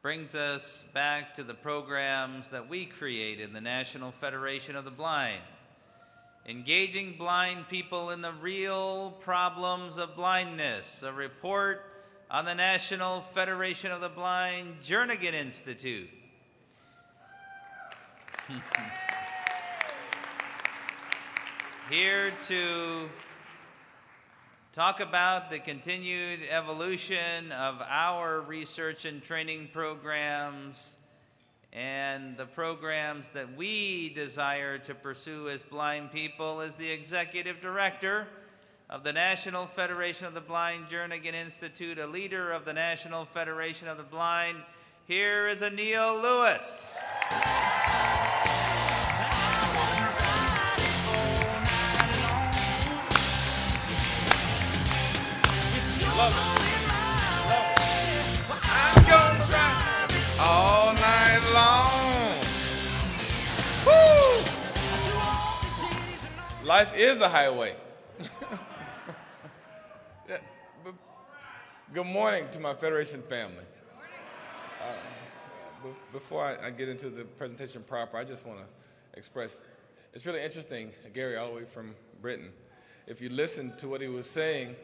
brings us back to the programs that we created in the National Federation of the Blind. Engaging blind people in the real problems of blindness, a report on the National Federation of the Blind Jernigan Institute. Here to talk about the continued evolution of our research and training programs and the programs that we desire to pursue as blind people is the Executive Director of the National Federation of the Blind Jernigan Institute, a leader of the National Federation of the Blind. Here is Anil Lewis. Love it. I'm gonna try all night long. Woo! Life is a highway. Yeah, good morning to my Federation family. Before I get into the presentation proper, I just want to express, it's really interesting, Gary, all the way from Britain. If you listen to what he was saying,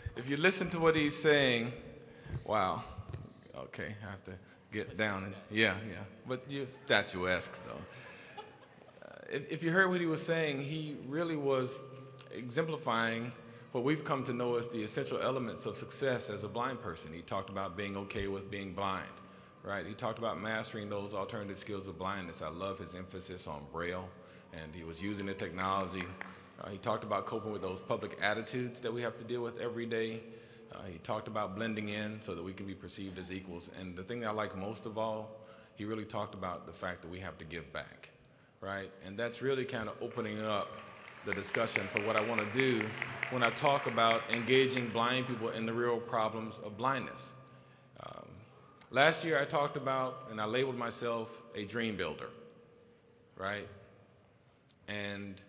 wow. Okay, I have to get down. Yeah. But you're statuesque, though. If you heard what he was saying, he really was exemplifying what we've come to know as the essential elements of success as a blind person. He talked about being okay with being blind, right? He talked about mastering those alternative skills of blindness. I love his emphasis on Braille, and he was using the technology. He talked about coping with those public attitudes that we have to deal with every day. He talked about blending in so that we can be perceived as equals. And the thing I like most of all, he really talked about the fact that we have to give back, right? And that's really kind of opening up the discussion for what I want to do when I talk about engaging blind people in the real problems of blindness. Last year I talked about, and I labeled myself a dream builder, right? And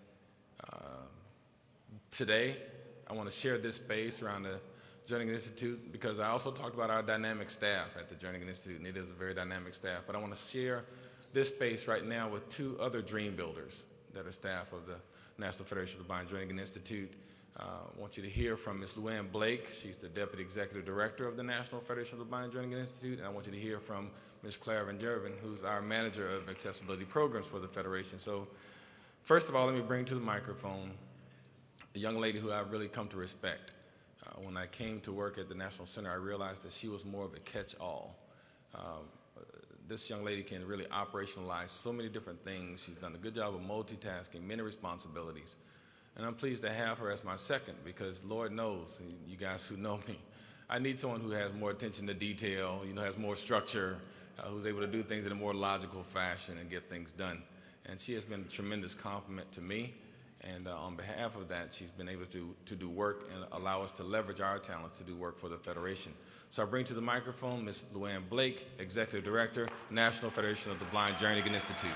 today, I want to share this space around the Jernigan Institute because I also talked about our dynamic staff at the Jernigan Institute, and it is a very dynamic staff. But I want to share this space right now with two other dream builders that are staff of the National Federation of the Blind Jernigan Institute. I want you to hear from Ms. Luann Blake. She's the Deputy Executive Director of the National Federation of the Blind Jernigan Institute. And I want you to hear from Ms. Claire Van Jerven, who's our Manager of Accessibility Programs for the Federation. So first of all, let me bring to the microphone a young lady who I've really come to respect. When I came to work at the National Center, I realized that she was more of a catch-all. This young lady can really operationalize so many different things. She's done a good job of multitasking, many responsibilities. And I'm pleased to have her as my second because Lord knows, you guys who know me, I need someone who has more attention to detail, has more structure, who's able to do things in a more logical fashion and get things done. And she has been a tremendous compliment to me. And on behalf of that, she's been able to do work and allow us to leverage our talents to do work for the Federation. So I bring to the microphone Ms. Luann Blake, Executive Director, National Federation of the Blind Jernigan Institute.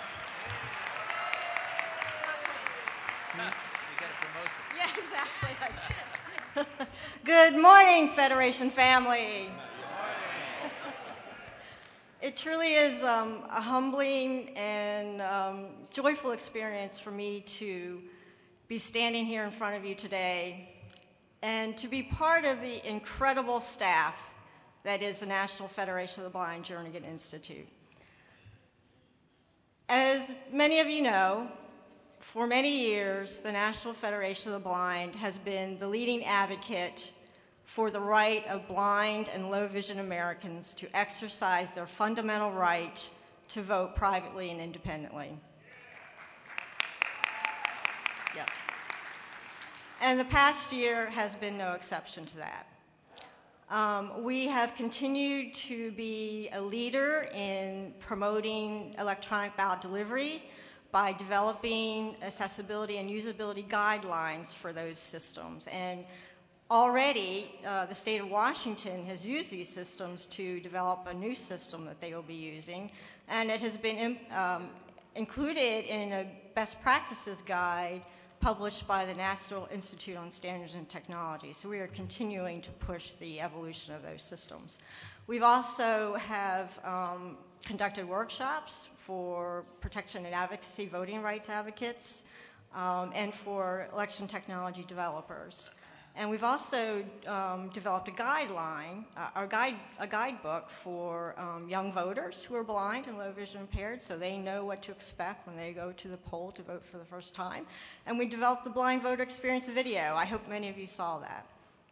Yeah, exactly. Good morning, Federation family. It truly is a humbling and joyful experience for me to be standing here in front of you today and to be part of the incredible staff that is the National Federation of the Blind Jernigan Institute. As many of you know, for many years, the National Federation of the Blind has been the leading advocate for the right of blind and low vision Americans to exercise their fundamental right to vote privately and independently. Yep. And the past year has been no exception to that. We have continued to be a leader in promoting electronic ballot delivery by developing accessibility and usability guidelines for those systems. And already, the state of Washington has used these systems to develop a new system that they will be using, and it has been included in a best practices guide published by the National Institute on Standards and Technology. So we are continuing to push the evolution of those systems. We've also have conducted workshops for protection and advocacy voting rights advocates and for election technology developers. And we've also developed a guideline, a guidebook for young voters who are blind and low vision impaired, so they know what to expect when they go to the poll to vote for the first time. And we developed the Blind Voter Experience video. I hope many of you saw that.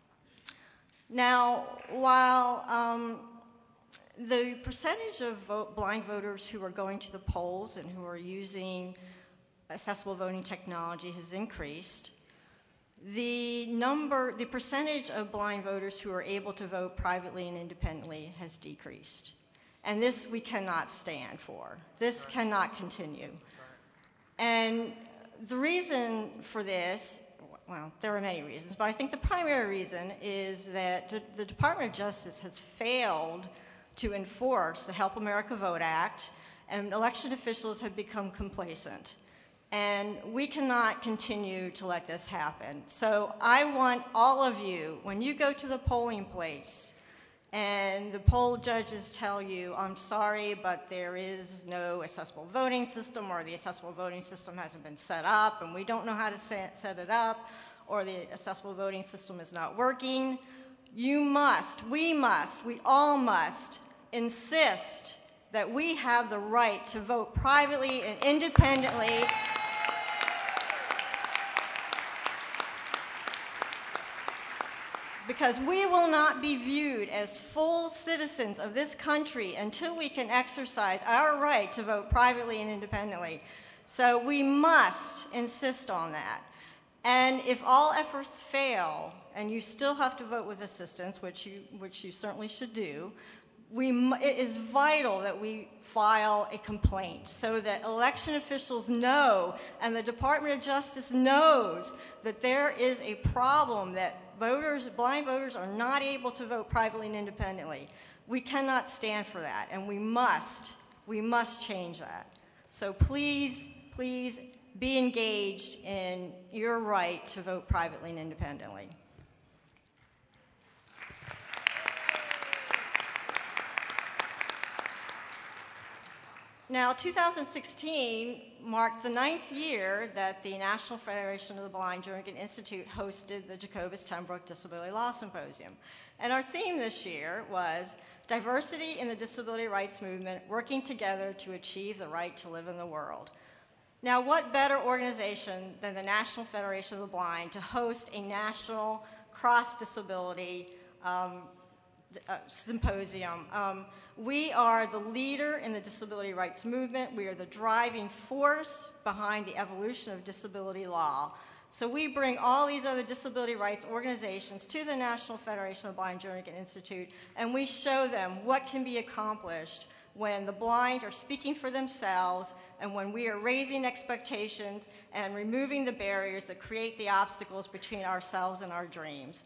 Now, while the percentage of blind voters who are going to the polls and who are using accessible voting technology has increased, the percentage of blind voters who are able to vote privately and independently has decreased. And this we cannot stand for. This cannot continue. And the reason for this, well, there are many reasons, but I think the primary reason is that the Department of Justice has failed to enforce the Help America Vote Act, and election officials have become complacent. And we cannot continue to let this happen. So I want all of you, when you go to the polling place and the poll judges tell you, I'm sorry, but there is no accessible voting system, or the accessible voting system hasn't been set up, and we don't know how to set it up, or the accessible voting system is not working, you must, we all must insist that we have the right to vote privately and independently. Because we will not be viewed as full citizens of this country until we can exercise our right to vote privately and independently. So we must insist on that. And if all efforts fail, and you still have to vote with assistance, which you certainly should do, it is vital that we file a complaint so that election officials know and the Department of Justice knows that there is a problem, that blind voters are not able to vote privately and independently. We cannot stand for that, and we must change that. So please be engaged in your right to vote privately and independently. Now, 2016 marked the 9th year that the National Federation of the Blind Jernigan Institute hosted the Jacobus Tenbrook Disability Law Symposium. And our theme this year was Diversity in the Disability Rights Movement, Working Together to Achieve the Right to Live in the World. Now, what better organization than the National Federation of the Blind to host a national cross-disability symposium? We are the leader in the disability rights movement. We are the driving force behind the evolution of disability law. So we bring all these other disability rights organizations to the National Federation of the Blind Jernigan Institute, and we show them what can be accomplished when the blind are speaking for themselves and when we are raising expectations and removing the barriers that create the obstacles between ourselves and our dreams.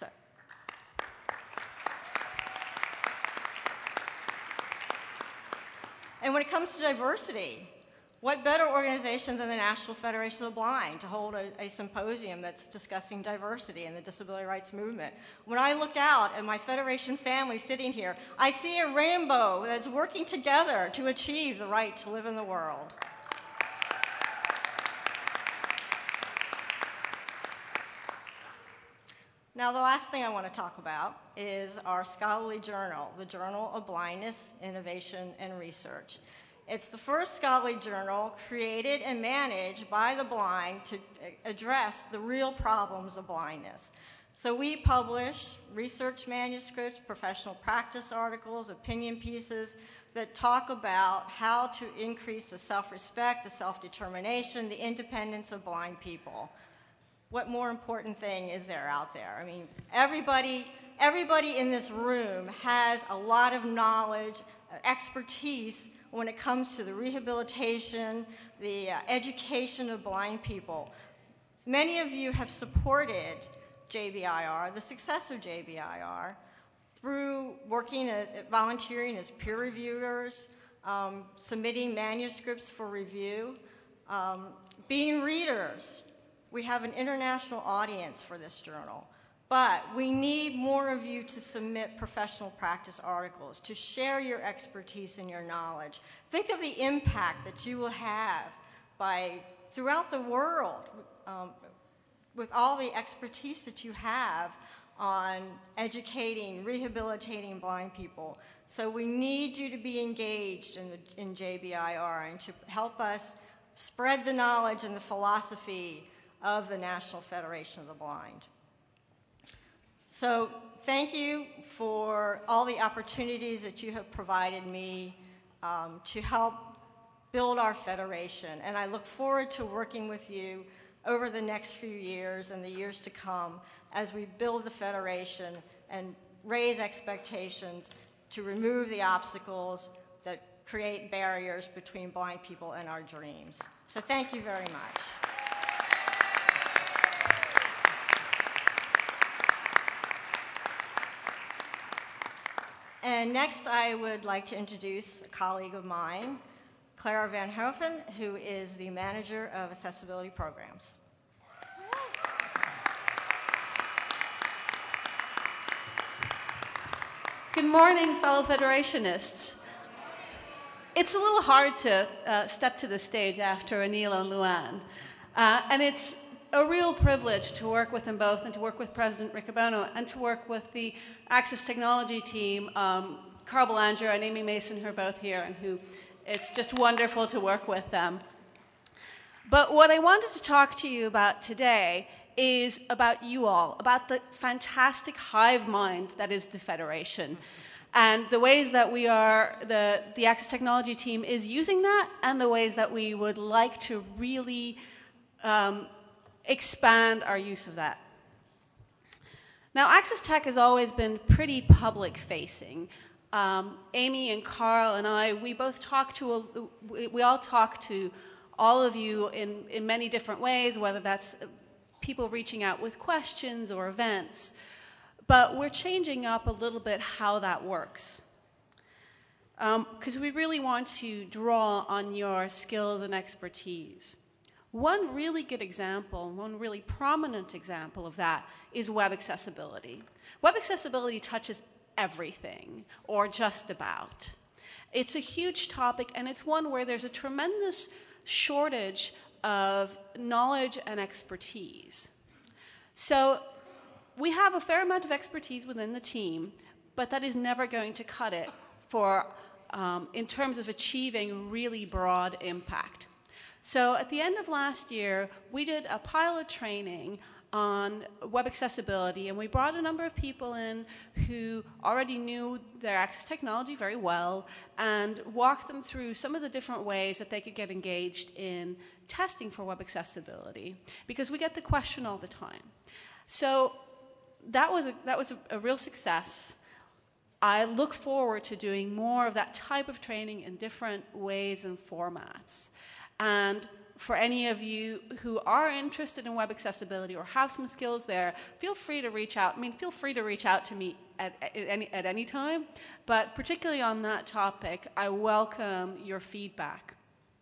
And when it comes to diversity, what better organization than the National Federation of the Blind to hold a symposium that's discussing diversity in the disability rights movement? When I look out at my Federation family sitting here, I see a rainbow that's working together to achieve the right to live in the world. Now, the last thing I want to talk about is our scholarly journal, the Journal of Blindness, Innovation, and Research. It's the first scholarly journal created and managed by the blind to address the real problems of blindness. So we publish research manuscripts, professional practice articles, opinion pieces that talk about how to increase the self-respect, the self-determination, the independence of blind people. What more important thing is there out there? I mean, everybody in this room has a lot of knowledge, expertise when it comes to the rehabilitation, the education of blind people. Many of you have supported JBIR, the success of JBIR, through volunteering as peer reviewers, submitting manuscripts for review, being readers. We have an international audience for this journal, but we need more of you to submit professional practice articles, to share your expertise and your knowledge. Think of the impact that you will have throughout the world with all the expertise that you have on educating, rehabilitating blind people. So we need you to be engaged in JBIR and to help us spread the knowledge and the philosophy of the National Federation of the Blind. So thank you for all the opportunities that you have provided me to help build our federation, and I look forward to working with you over the next few years and the years to come as we build the federation and raise expectations to remove the obstacles that create barriers between blind people and our dreams. So thank you very much. And next, I would like to introduce a colleague of mine, Clara Van Hoven, who is the Manager of Accessibility Programs. Good morning, fellow Federationists. It's a little hard to step to the stage after Anil and Luann, and it's a real privilege to work with them both and to work with President Riccobono and to work with the Access Technology team, Carl Belanger and Amy Mason, who are both here, and who it's just wonderful to work with them. But what I wanted to talk to you about today is about you all, about the fantastic hive mind that is the Federation, and the ways that we are, the Access Technology team is using that, and the ways that we would like to really expand our use of that. Now, Access Tech has always been pretty public-facing. Amy and Carl and I, we all talk to all of you in many different ways, whether that's people reaching out with questions or events. But we're changing up a little bit how that works. Because we really want to draw on your skills and expertise. One really good example, one really prominent example of that is web accessibility. Web accessibility touches everything, or just about. It's a huge topic, and it's one where there's a tremendous shortage of knowledge and expertise. So we have a fair amount of expertise within the team, but that is never going to cut it for, in terms of achieving really broad impact. So at the end of last year, we did a pilot training on web accessibility, and we brought a number of people in who already knew their access technology very well and walked them through some of the different ways that they could get engaged in testing for web accessibility, because we get the question all the time. So that was a real success. I look forward to doing more of that type of training in different ways and formats. And for any of you who are interested in web accessibility or have some skills there, feel free to reach out. Feel free to reach out to me at any time, but particularly on that topic, I welcome your feedback.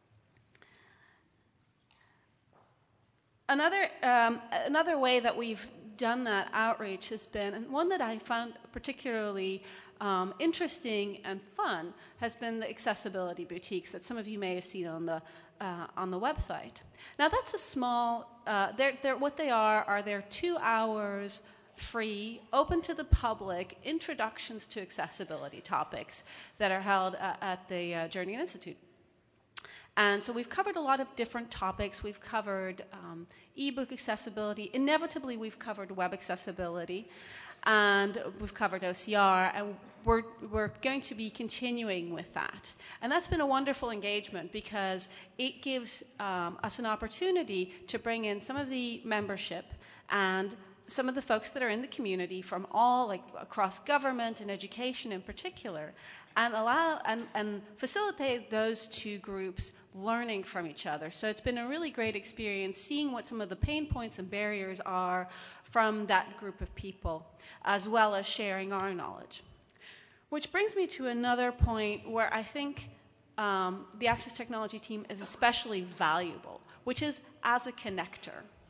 Another way that we've done that outreach has been, and one that I found particularly interesting and fun, has been the accessibility boutiques that some of you may have seen on the website. Now that's a small, what they are they're 2 hours free, open to the public, introductions to accessibility topics that are held at the Jernigan Institute. And so we've covered a lot of different topics. We've covered ebook accessibility. Inevitably, we've covered web accessibility. And we've covered OCR, and we're going to be continuing with that. And that's been a wonderful engagement because it gives us an opportunity to bring in some of the membership and some of the folks that are in the community from all, like across government and education in particular, and allow and facilitate those two groups learning from each other. So it's been a really great experience seeing what some of the pain points and barriers are from that group of people, as well as sharing our knowledge. Which brings me to another point where I think the Access Technology team is especially valuable, which is as a connector.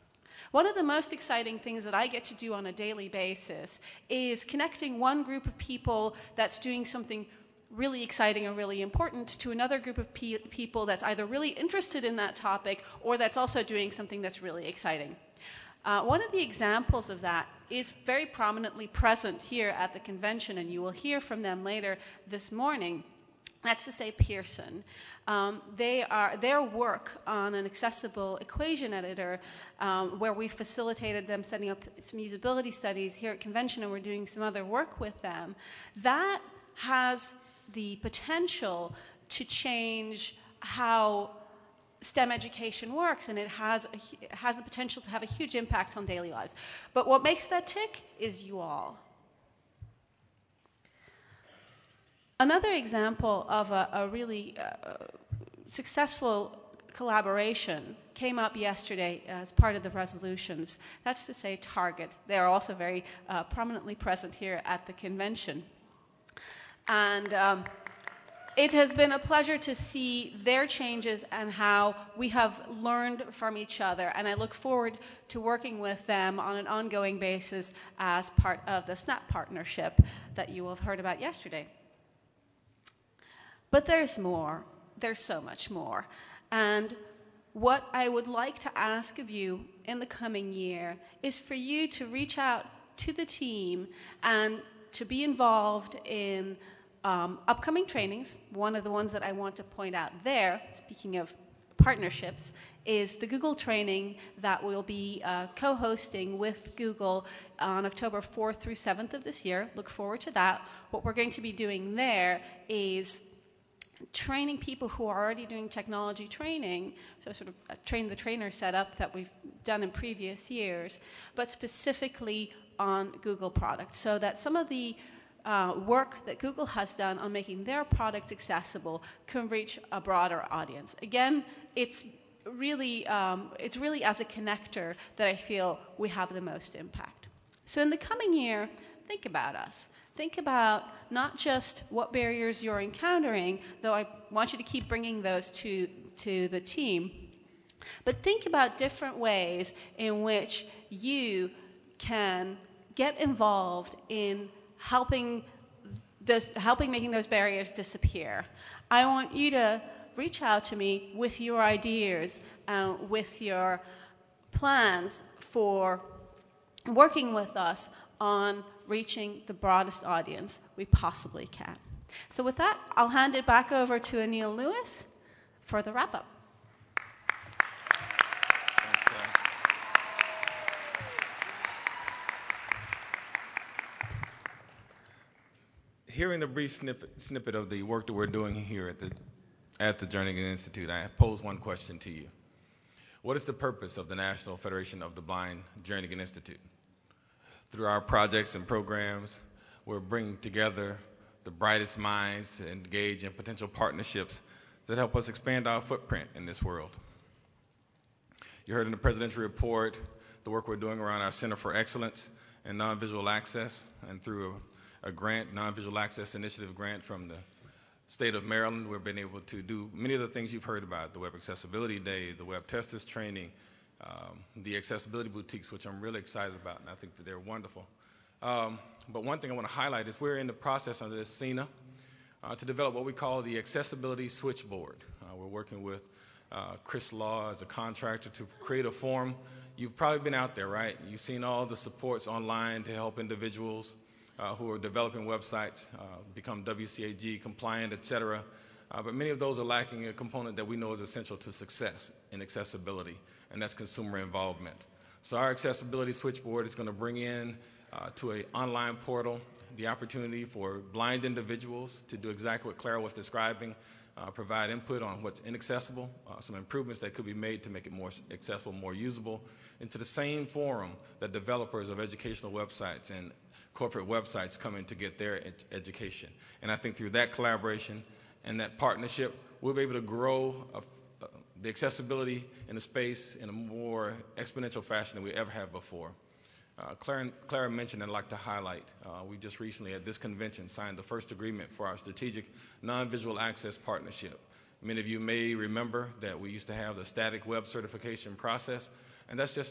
One of the most exciting things that I get to do on a daily basis is connecting one group of people that's doing something really exciting and really important to another group of people that's either really interested in that topic or that's also doing something that's really exciting. One of the examples of that is very prominently present here at the convention, and you will hear from them later this morning. That's to say Pearson. Their work on an accessible equation editor, where we facilitated them setting up some usability studies here at convention, and we're doing some other work with them, that has the potential to change how STEM education works, and it has the potential to have a huge impact on daily lives. But what makes that tick is you all. Another example of a really successful collaboration came up yesterday as part of the resolutions. That's to say Target. They are also very prominently present here at the convention. And it has been a pleasure to see their changes and how we have learned from each other. And I look forward to working with them on an ongoing basis as part of the SNAP partnership that you will have heard about yesterday. But there's more. There's so much more. And what I would like to ask of you in the coming year is for you to reach out to the team and to be involved in upcoming trainings. One of the ones that I want to point out there, speaking of partnerships, is the Google training that we'll be co-hosting with Google on October 4th through 7th of this year. Look forward to that. What we're going to be doing there is training people who are already doing technology training, so sort of a train the trainer setup that we've done in previous years, but specifically on Google products, so that some of the work that Google has done on making their products accessible can reach a broader audience. Again, it's really as a connector that I feel we have the most impact. So in the coming year, think about us. Think about not just what barriers you're encountering, though I want you to keep bringing those to the team, but think about different ways in which you can get involved in helping making those barriers disappear. I want you to reach out to me with your ideas, with your plans for working with us on reaching the broadest audience we possibly can. So with that, I'll hand it back over to Anil Lewis for the wrap-up. Thanks, Claire. Hearing the brief snippet of the work that we're doing here at the Jernigan Institute, I pose one question to you. What is the purpose of the National Federation of the Blind Jernigan Institute? Through our projects and programs, we're bringing together the brightest minds to engage in potential partnerships that help us expand our footprint in this world. You heard in the presidential report the work we're doing around our Center for Excellence in Non-Visual Access, and through a grant, Non-Visual Access Initiative grant from the state of Maryland, we've been able to do many of the things you've heard about, the Web Accessibility Day, the Web Testers Training, the accessibility boutiques, which I'm really excited about, and I think that they're wonderful. But one thing I want to highlight is we're in the process under this SENA to develop what we call the Accessibility Switchboard. We're working with Chris Law as a contractor to create a forum. You've probably been out there, right? You've seen all the supports online to help individuals who are developing websites become WCAG compliant, et cetera. But many of those are lacking a component that we know is essential to success in accessibility, and that's consumer involvement. So our Accessibility Switchboard is going to bring in to an online portal the opportunity for blind individuals to do exactly what Clara was describing, provide input on what's inaccessible, some improvements that could be made to make it more accessible, more usable, into the same forum that developers of educational websites and corporate websites come in to get their education. And I think through that collaboration and that partnership, we'll be able to grow the accessibility in the space in a more exponential fashion than we ever have before. Clara mentioned, and I'd like to highlight, we just recently at this convention signed the first agreement for our strategic non-visual access partnership. Many of you may remember that we used to have the static web certification process, and that's just not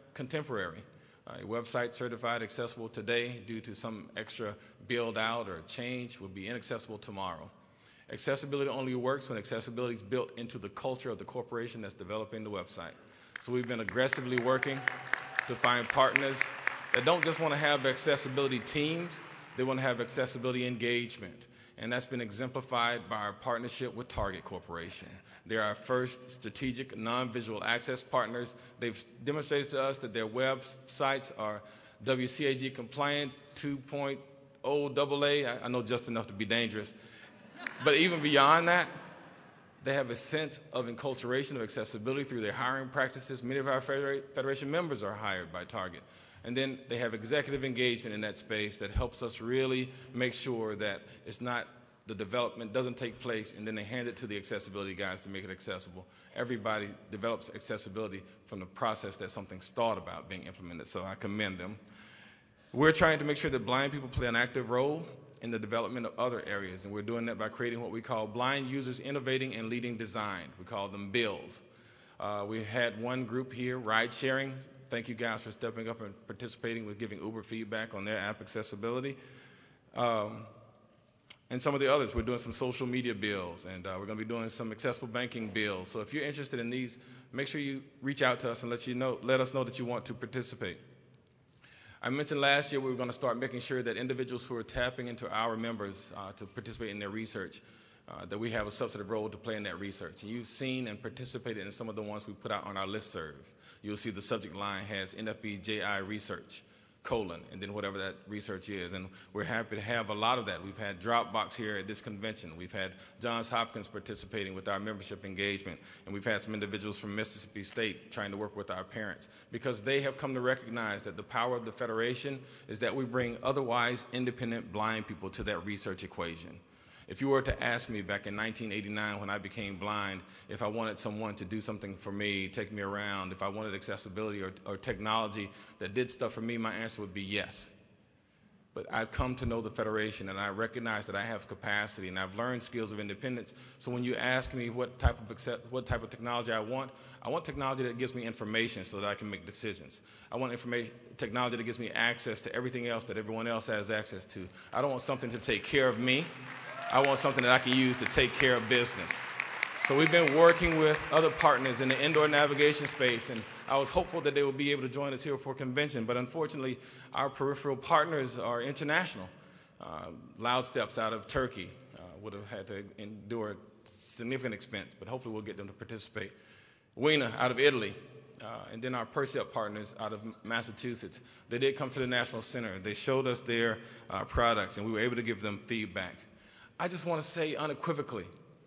contemporary. A website certified accessible today due to some extra build out or change will be inaccessible tomorrow. Accessibility only works when accessibility is built into the culture of the corporation that's developing the website. So we've been aggressively working to find partners that don't just want to have accessibility teams, they want to have accessibility engagement. And that's been exemplified by our partnership with Target Corporation. They're our first strategic non-visual access partners. They've demonstrated to us that their websites are WCAG compliant 2.0 AA. I know just enough to be dangerous. But even beyond that, they have a sense of enculturation of accessibility through their hiring practices. Many of our Federation members are hired by Target. And then they have executive engagement in that space that helps us really make sure that it's not, the development doesn't take place and then they hand it to the accessibility guys to make it accessible. Everybody develops accessibility from the process that something's thought about being implemented, so I commend them. We're trying to make sure that blind people play an active role in the development of other areas, and we're doing that by creating what we call Blind Users Innovating and Leading Design. We call them BILLs. We had one group here, ride sharing. Thank you guys for stepping up and participating with giving Uber feedback on their app accessibility. And some of the others, we're doing some social media bills, and we're going to be doing some accessible banking bills. So if you're interested in these, make sure you reach out to us and let us know that you want to participate. I mentioned last year we were going to start making sure that individuals who are tapping into our members to participate in their research, that we have a substantive role to play in that research. And you've seen and participated in some of the ones we put out on our listservs. You'll see the subject line has NFBJI Research, : and then whatever that research is. And we're happy to have a lot of that. We've had Dropbox here at this convention. We've had Johns Hopkins participating with our membership engagement. And we've had some individuals from Mississippi State trying to work with our parents, because they have come to recognize that the power of the Federation is that we bring otherwise independent blind people to that research equation. If you were to ask me back in 1989 when I became blind if I wanted someone to do something for me, take me around, if I wanted accessibility or technology that did stuff for me, my answer would be yes. But I've come to know the Federation, and I recognize that I have capacity, and I've learned skills of independence. So when you ask me what type of technology I want technology that gives me information so that I can make decisions. I want technology that gives me access to everything else that everyone else has access to. I don't want something to take care of me. I want something that I can use to take care of business. So we've been working with other partners in the indoor navigation space, and I was hopeful that they would be able to join us here for convention, but unfortunately our peripheral partners are international. Loudsteps out of Turkey would have had to endure significant expense, but hopefully we'll get them to participate. Wina out of Italy, and then our Percept partners out of Massachusetts. They did come to the National Center. They showed us their products, and we were able to give them feedback. I just want to say unequivocally,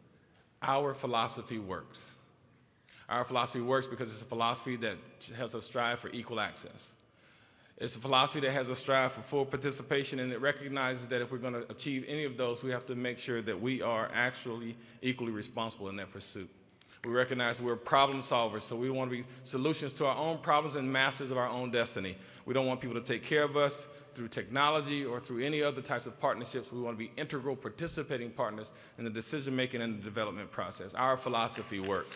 our philosophy works. Our philosophy works because it's a philosophy that has a strive for equal access. It's a philosophy that has a strive for full participation, and it recognizes that if we're going to achieve any of those, we have to make sure that we are actually equally responsible in that pursuit. We recognize that we're problem solvers, so we want to be solutions to our own problems and masters of our own destiny. We don't want people to take care of us through technology or through any other types of partnerships. We want to be integral participating partners in the decision-making and the development process. Our philosophy works.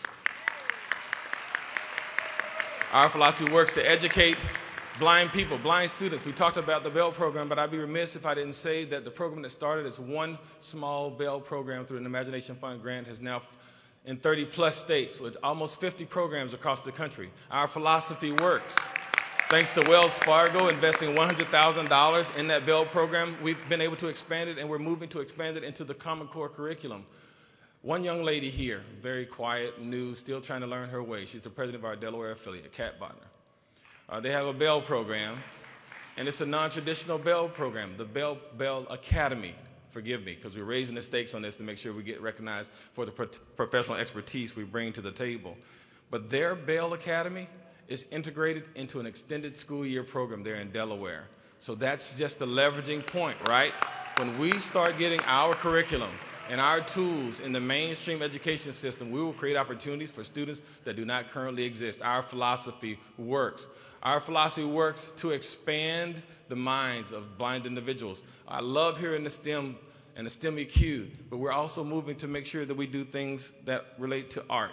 Our philosophy works to educate blind people, blind students. We talked about the Bell program, but I'd be remiss if I didn't say that the program that started as one small Bell program through an Imagination Fund grant has now in 30-plus states with almost 50 programs across the country. Our philosophy works. Thanks to Wells Fargo investing $100,000 in that Bell program, we've been able to expand it, and we're moving to expand it into the Common Core curriculum. One young lady here, very quiet, new, still trying to learn her way. She's the president of our Delaware affiliate, Kat Botner. They have a Bell program, and it's a non-traditional Bell program, the Bell Academy. Forgive me, because we're raising the stakes on this to make sure we get recognized for the professional expertise we bring to the table. But their Bell Academy is integrated into an extended school year program there in Delaware. So that's just the leveraging point, right? When we start getting our curriculum and our tools in the mainstream education system, we will create opportunities for students that do not currently exist. Our philosophy works. Our philosophy works to expand the minds of blind individuals. I love hearing the STEM and the STEM EQ, but we're also moving to make sure that we do things that relate to art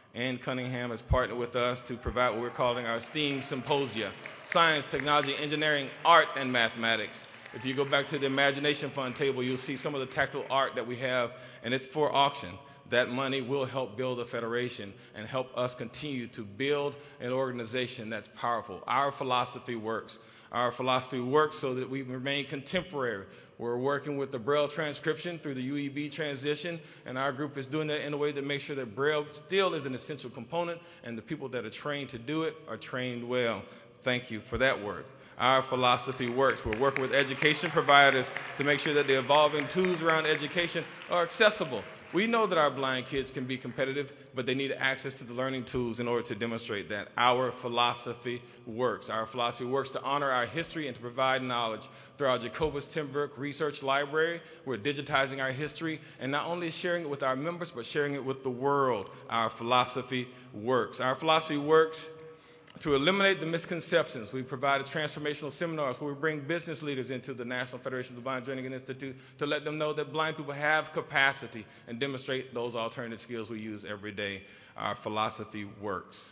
Ann Cunningham has partnered with us to provide what we're calling our STEAM Symposia, Science, Technology, Engineering, Art, and Mathematics. If you go back to the Imagination Fund table, you'll see some of the tactile art that we have, and it's for auction. That money will help build a federation and help us continue to build an organization that's powerful. Our philosophy works. Our philosophy works so that we remain contemporary. We're working with the Braille transcription through the UEB transition, and our group is doing that in a way that makes sure that Braille still is an essential component, and the people that are trained to do it are trained well. Thank you for that work. Our philosophy works. We're working with education providers to make sure that the evolving tools around education are accessible. We know that our blind kids can be competitive, but they need access to the learning tools in order to demonstrate that. Our philosophy works. Our philosophy works to honor our history and to provide knowledge. Through our Jacobus Timbrook Research Library, we're digitizing our history and not only sharing it with our members, but sharing it with the world. Our philosophy works. Our philosophy works to eliminate the misconceptions. We provided transformational seminars where we bring business leaders into the National Federation of the Blind Journeyman Institute to let them know that blind people have capacity and demonstrate those alternative skills we use every day. Our philosophy works.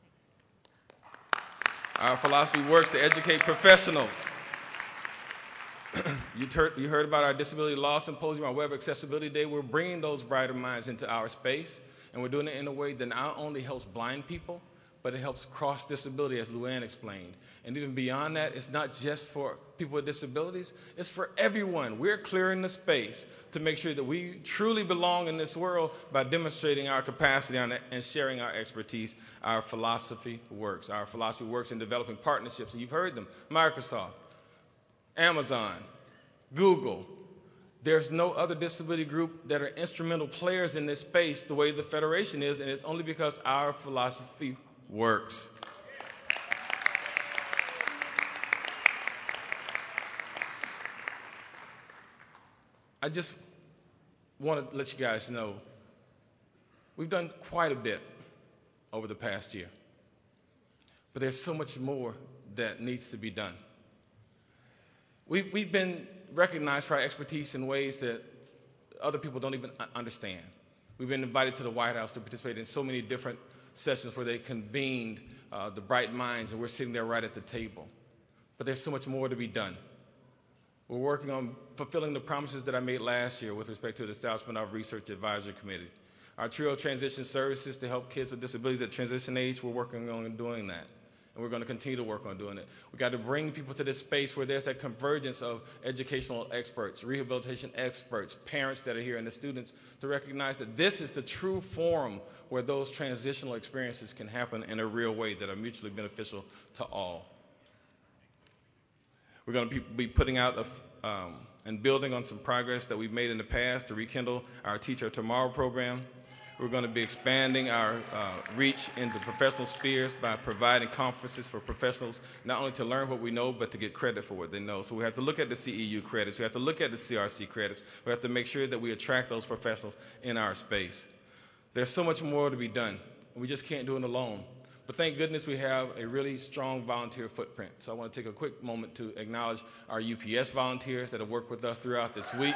Our philosophy works to educate professionals. You heard about our Disability Law Symposium, our Web Accessibility Day. We're bringing those brighter minds into our space, and we're doing it in a way that not only helps blind people, but it helps cross disability, as Luann explained. And even beyond that, it's not just for people with disabilities, it's for everyone. We're clearing the space to make sure that we truly belong in this world by demonstrating our capacity on it and sharing our expertise. Our philosophy works. Our philosophy works in developing partnerships, and you've heard them. Microsoft, Amazon, Google. There's no other disability group that are instrumental players in this space the way the Federation is, and it's only because our philosophy works. I just want to let you guys know we've done quite a bit over the past year, but there's so much more that needs to be done. We've been recognized for our expertise in ways that other people don't even understand. We've been invited to the White House to participate in so many different sessions where they convened the bright minds, and we're sitting there right at the table. But there's so much more to be done. We're working on fulfilling the promises that I made last year with respect to the establishment of our Research Advisory Committee. Our trio of transition services to help kids with disabilities at transition age, we're working on doing that. And we're going to continue to work on doing it. We've got to bring people to this space where there's that convergence of educational experts, rehabilitation experts, parents that are here, and the students to recognize that this is the true forum where those transitional experiences can happen in a real way that are mutually beneficial to all. We're going to be putting out and building on some progress that we've made in the past to rekindle our Teacher Tomorrow program. We're going to be expanding our reach into professional spheres by providing conferences for professionals, not only to learn what we know, but to get credit for what they know. So we have to look at the CEU credits. We have to look at the CRC credits. We have to make sure that we attract those professionals in our space. There's so much more to be done, and we just can't do it alone. But thank goodness we have a really strong volunteer footprint. So I want to take a quick moment to acknowledge our UPS volunteers that have worked with us throughout this week.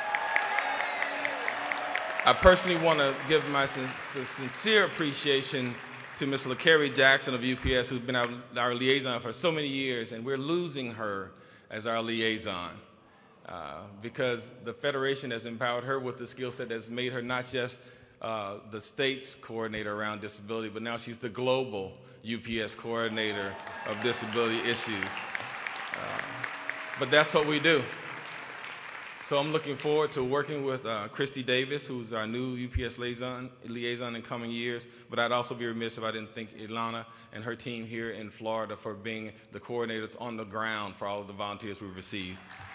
I personally want to give my sincere appreciation to Ms. LaCarrie Jackson of UPS, who's been our liaison for so many years, and we're losing her as our liaison because the Federation has empowered her with the skill set that's made her not just the state's coordinator around disability, but now she's the global UPS coordinator of disability issues. But that's what we do. So I'm looking forward to working with Christy Davis, who's our new UPS liaison in coming years. But I'd also be remiss if I didn't thank Ilana and her team here in Florida for being the coordinators on the ground for all of the volunteers we've received.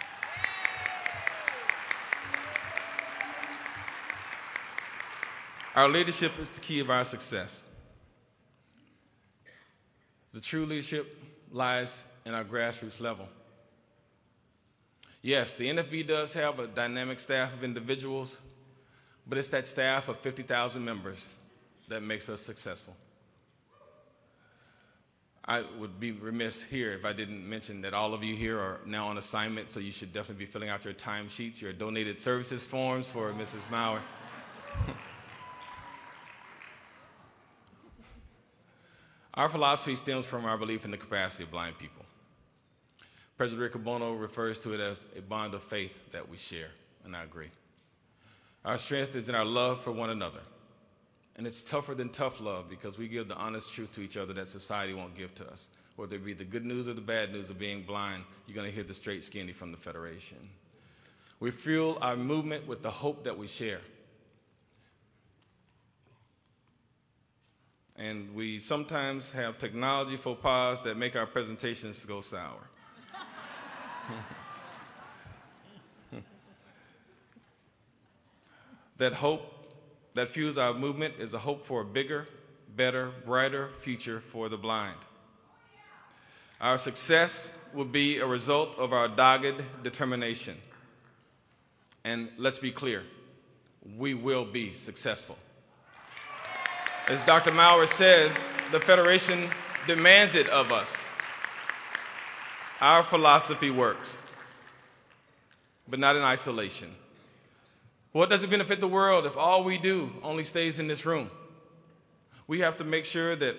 Our leadership is the key of our success. The true leadership lies in our grassroots level. Yes, the NFB does have a dynamic staff of individuals, but it's that staff of 50,000 members that makes us successful. I would be remiss here if I didn't mention that all of you here are now on assignment, so you should definitely be filling out your timesheets, your donated services forms for Mrs. Mauer. Our philosophy stems from our belief in the capacity of blind people. President Rick Bono refers to it as a bond of faith that we share, and I agree. Our strength is in our love for one another, and it's tougher than tough love because we give the honest truth to each other that society won't give to us. Whether it be the good news or the bad news of being blind, you're going to hear the straight skinny from the Federation. We fuel our movement with the hope that we share. And we sometimes have technology faux pas that make our presentations go sour. That hope that fuels our movement is a hope for a bigger, better, brighter future for the blind. Our success will be a result of our dogged determination. And let's be clear, we will be successful. As Dr. Maurer says, the Federation demands it of us. Our philosophy works, but not in isolation. What does it benefit the world if all we do only stays in this room? We have to make sure that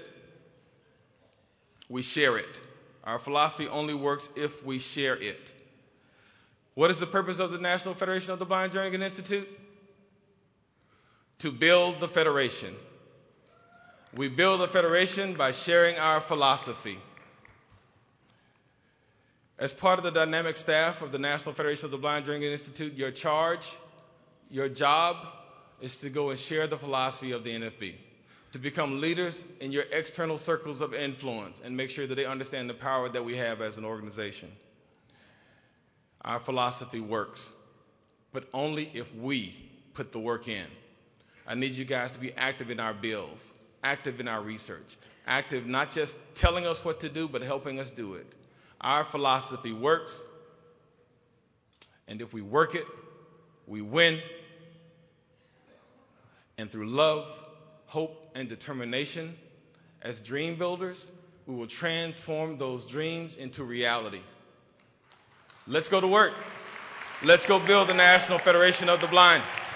we share it. Our philosophy only works if we share it. What is the purpose of the National Federation of the Blind Jernigan Institute? To build the Federation. We build the Federation by sharing our philosophy. As part of the dynamic staff of the National Federation of the Blind Jernigan Institute, your job is to go and share the philosophy of the NFB, to become leaders in your external circles of influence and make sure that they understand the power that we have as an organization. Our philosophy works, but only if we put the work in. I need you guys to be active in our bills, active in our research, active not just telling us what to do, but helping us do it. Our philosophy works, and if we work it, we win. And through love, hope, and determination, as dream builders, we will transform those dreams into reality. Let's go to work. Let's go build the National Federation of the Blind.